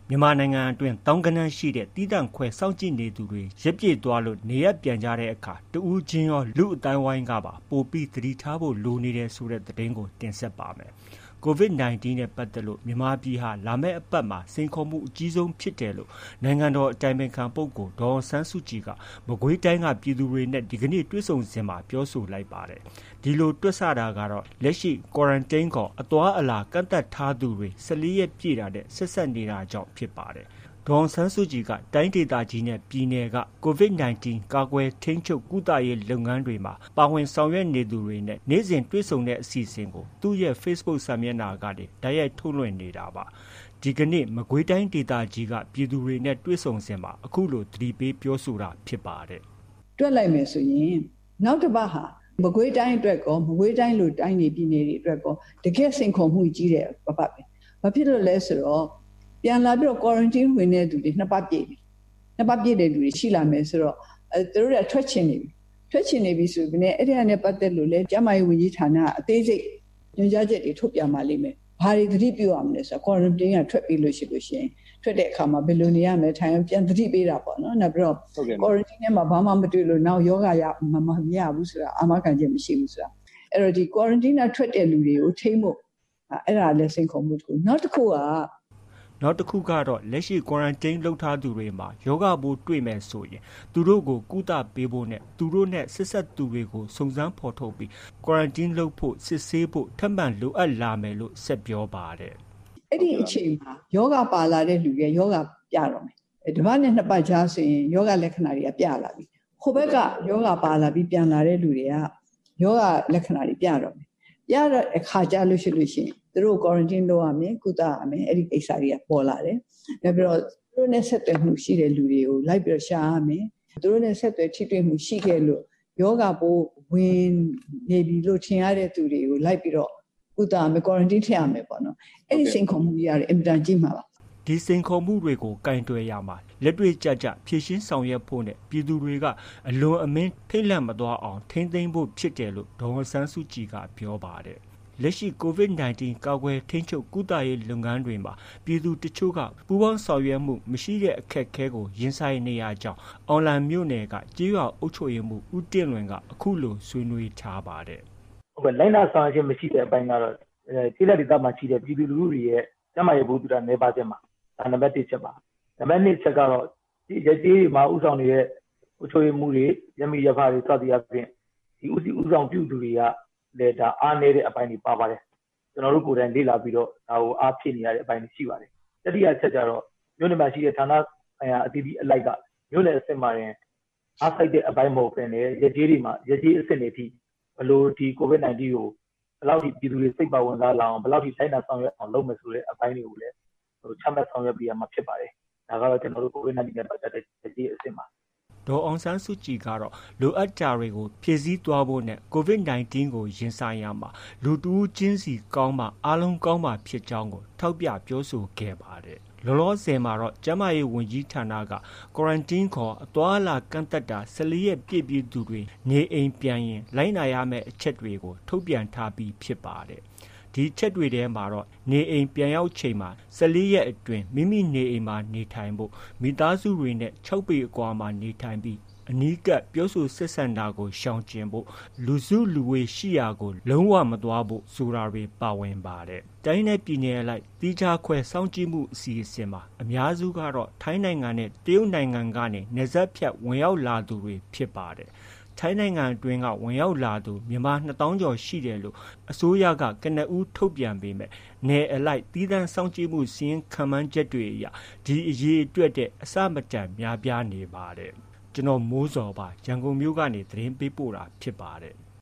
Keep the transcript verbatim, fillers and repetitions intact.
မြန်မာနိုင်ငံအတွင်းသောင်းဂဏန်းရှိတဲ့သီးသန့်ခွဲစောင့်ကြည့်နေသူတွေရက်ပြည့်သွားလို့နေရပ်ပြန်ကြတဲ့အခါတဦးချင်းရောလူအတိုင်းဝိုင်းကပါပိုပြီးသတိထားဖို့လိုနေတယ်ဆိုတဲ့သတင်းကိုတင်ဆက်ပါမယ်။ COVID ၁၉ နဲ့ပတ်သက်လို့မြန်မာပြည်ဟာလာမယ့်အပတ်မှာစိန်ခေါ်မှုအကြီးဆုံးဖြစ်တယ်လို့နိုင်ငံတော်အတိုင်ပင်ခံပုဂ္ဂိုလ်ဒေါ်အောင်ဆန်းစုကြည်ကမကွေးတိုင်းကပြည်သူတွေနဲ့ဒီကနေ့တွေ့ဆုံစဉ်မှာပြောဆိုလိုက်ပါတယ်။ဒီလိုတွက်ဆတာကတော့လက်ရှိ Quarantine ခေါ်အသွားအလာကန့်သတ်ထားသူတွေ၁၄ရက်ပြည့်တာနဲ့ဆက်စပ်နေတာကြောင့်ဖြစ်ပါတယ်။ဒေါ်အောင်ဆန်းစုကြည်ကတိုင်းဒေသကြီးနဲ့ပြည်နယ်က COVID ၁၉ ကာကွယ်ထိန်းချုပ်ကုသရေးလုပ်ငန်းတွေမှာပါဝင်ဆောင်ရွက်နေသူတွေနဲ့နေ့စဉ်တွေ့ဆုံတဲ့အစီအစဉ်ကိုသူ့ရဲ့ Facebook စာမျက်နှာကနေတိုက်ရိုက်ထုတ်လွှင့်နေတာပါ။ဒီကနေ့မကွေးတိုင်းဒေသကြီးကပြည်သူတွေနဲ့တွေ့ဆုံစဉ်မှာအခုလိုသတိပေးပြောဆိုတာဖြစ်ပါတယ်။တွက်လိုက်မယ်ဆိုရင်နောက်တစ်ပတ်ဟာမကွေးတိုင်းအတွက်ကောမကွေးတိုင်းလိုတိုင်းနေပြည်နယ်တွေအတွက်ကောတကယ်စိန်ခေါ်မှုကြီးတဲ့ပတ်ပတ်ပဲ။ဘာဖြစ်လို့လဲဆိုတော့ပြန်လာပြီးတော့ quarantine ဝင်တဲ့သူတွေနှစ်ပတ်ပြည့်ပြီနှစ်ပတ်ပြည့်တဲ့လူတွေရှိလာမယ်ဆိုတော့အဲသူတို့ကထွက်ချင်နေပြီထွက်ချင်နေပြီဆိုပြီးအဲ့ဒီအနဲ့ပတ်သက်လို့လဲကျန်းမာရေးဝန်ကြီးဌာနအသေးစိတ်ညွှန်ကြားချက်တွေထုတ်ပြန်ပါလိမ့်မယ်ဘာတွေသတိပြုရမလဲဆိုတော့ quarantine ကထွက်ပြီးလို့ရှိလို့ရှိရင်ထွက်တဲ့အခါမှာဘယ်လိုနေရမလဲထိုင်ပြန်သတိပေးတာပေါ့နော်နောက်ပြီးတော့ quarantine ထဲမှာဘာမှမတွေ့လို့နောက်ယောဂရမမရဘူးဆိုတာအာမခံချက်မရှိဘူးဆိုတာအဲ့တော့ဒီ quarantine ကထွက်တဲ့လူတွေကိုထိမ့်ဖို့အဲ့ဒါလည်းစိန်ခေါ်မှုတစ်ခုနောက်တစ်ခုကနောက်တစ်ခုကတော့လက်ရှိ quarantine လုပ်ထားသူတွေမှာယောဂပိုးတွေ့မယ်ဆိုရင်သူတို့ကိုကုသပေးဖို့နဲ့သူတို့နဲ့ဆက်ဆက်သူတွေကိုစုံစမ်းဖော်ထုတ်ပြီး quarantine လုပ်ဖို့စစ်ဆေးဖို့ထပ်မံလိုအပ်လာမယ်လို့ဆက်ပြောပါတယ်။အဲ့ဒီအချိန်မှာယောဂပါလာတဲ့လူတွေယောဂပြတော့မယ်။ဒီဘက်နဲ့နှစ်ပတ်ကြားဆိုရင်ယောဂလက္ခဏာတွေကပြလာပြီ။ဟိုဘက်ကယောဂပါလာပြီးပြန်လာတဲ့လူတွေကယောဂလက္ခဏာတွေပြတော့မယ်။ပြတော့အခါကြလို့ရှိလို့ရှိရင်သူတို့ quarantine လုပ်ရမယ်ကုသရမယ်အဲ့ဒီကိစ္စတွေကပေါ်လာတယ်။နောက်ပြီးတော့သူတို့နဲ့ဆက်သွယ်မှုရှိတဲ့လူတွေကိုလိုက်ပြီးတော့ရှာရမယ်။သူတို့နဲ့ဆက်သွယ်ထိတွေ့မှုရှိခဲ့လို့ယောဂပိုးဝင်နေပြီလို့ထင်ရတဲ့သူတွေကိုလိုက်ပြီးတော့ကုသရမယ် quarantine ထည့်ရမယ်ပေါ့နော်။အဲ့ဒီစိန်ခေါ်မှုကြီးရတယ်အင်မတန်ကြီးမှာပါ။ဒီစိန်ခေါ်မှုတွေကိုကင်တွယ်ရမှာလက်တွေ့ကြကြဖြည့်ရှင်းဆောင်ရွက်ဖို့နဲ့ပြည်သူတွေကအလွန်အမင်းထိတ်လန့်မသွားအောင်ထိမ့်သိမ်းဖို့ဖြစ်တယ်လို့ဒေါ်အောင်ဆန်းစုကြည်ကပြောပါတယ်။လက်ရှိ COVID ၁၉ ကာကွယ်ထိန်းချုပ်ကုသရေးလုပ်ငန်းတွေမှာပြည်သူတချို့ကပူးပေါင်းဆောင်ရွက်မှုမရှိတဲ့အခက်အခဲကိုရင်ဆိုင်နေရကြောင်းအောင်လံမြို့နယ်ကကြေးရွာအုပ်ချုပ်ရေးမှုဦးတင့်လွင်ကအခုလိုဆွေးနွေးထားပါတယ်။ဟုတ်ကဲ့လိုင်းနာဆောင်ရွက်မရှိတဲ့အပိုင်းကတော့ကျေးလက်ဒေသမှာရှိတဲ့ပြည်သူလူထုတွေရဲ့ကျန်းမာရေးဘုဒ္ဓတာနေပါခြင်းမှာဒါနံပါတ်တစ်ချက်ပါ။နံပါတ်နှစ်ချက်ကတော့ဒီရကြေးမှာဥဆောင်နေတဲ့အုပ်ချုပ်ရေးမှုတွေရမီရဖတွေစသည်အပြင်ဒီဥစီဥဆောင်ပြုသူတွေကလေဒါအားနေတဲ့အပိုင်းတွေပါပါတယ်ကျွန်တော်တို့ကိုယ်တိုင်လေ့လာပြီးတော့ဒါကိုအားဖြည့်နေရတဲ့အပိုင်းတွေရှိပါတယ်တတိယချက်ကျတော့မြို့နယ်မှာရှိတဲ့ဌာနဆိုင်ရာအသီးသီးအလိုက်ကမြို့နယ်အဆင့်မှာရင်အားစိုက်တဲ့အပိုင်းမဟုတ်ဘဲနဲ့ရကြေးတွေမှာရကြေးအဆင့်တွေထိဘလို့ဒီ COVID ၁၉ ကိုဘယ်လောက်ထိပြည်သူတွေစိတ်ပါဝင်စားလာအောင်ဘယ်လောက်ထိတိုင်းတာဆောင်ရွက်အောင်လုပ်မယ်ဆိုတဲ့အပိုင်းတွေကိုလည်းဟိုချမှတ်ဆောင်ရွက်ပြီးရမှာဖြစ်ပါတယ်ဒါကတော့ကျွန်တော်တို့ COVID ၁၉ နဲ့ပတ်သက်တဲ့ရကြေးအဆင့်ပါဒေါ်အောင်ဆန်းစုကြည်ကတော့လိုအပ်တာတွေကိုဖြည့်ဆည်းသွားဖို့နဲ့ COVID ၁၉ ကိုရင်ဆိုင်ရမှာလူတူးချင်းစီကောင်းမှအားလုံးကောင်းမှဖြစ်ကြောင်းကိုထောက်ပြပြောဆိုခဲ့ပါတယ်။လောလောဆယ်မှာတော့ကျန်းမာရေးဝန်ကြီးဌာနက quarantine ခေါ်အသွားအလာကန့်သတ်တာ၁၄ရက်ပြည့်ပြီးသူတွေနေအိမ်ပြန်ရင်လိုက်နာရမယ့်အချက်တွေကိုထုတ်ပြန်ထားပြီးဖြစ်ပါတယ်။ဒီချက်တွေထဲမှာတော့နေအိမ်ပြန်ရောက်ချိန်မှာ၁၄ရက်အတွင်းမိမိနေအိမ်မှာနေထိုင်ဖို့မိသားစုတွေနဲ့၆ပေအကွာမှာနေထိုင်ပြီးအနီးကပ်ပြောဆိုဆက်ဆံတာကိုရှောင်ကျဉ်ဖို့လူစုလူဝေးရှိရာကိုလုံးဝမသွားဖို့ဆိုတာတွေပါဝင်ပါတယ်။တိုင်းနဲ့ပြည်နယ်အလိုက်သီးခြားခွဲစောင့်ကြည့်မှုအစီအစဉ်မှာအများစုကတော့ထိုင်းနိုင်ငံနဲ့တရုတ်နိုင်ငံကနေနယ်စပ်ဖြတ်ဝင်ရောက်လာသူတွေဖြစ်ပါတယ်။ထိုင်းနိုင်ငံအတွင်းကဝင်ရောက်လာသူမြန်မာနှစ်သောင်းကျော်ရှိတယ်လို့အစိုးရကကနဦးထုတ်ပြန်ပေမဲ့နယ်အလိုက်သီးသန့်စောင့်ကြည့်မှုစီးရင်ခံမှန်းချက်တွေအရဒီအရေးအတွက်တဲ့အစမတန်များပြားနေပါတယ်ကျွန်တော်မိုးစောပါရန်ကုန်မြို့ကနေသတင်းပေးပို့တာဖြစ်ပါတယ်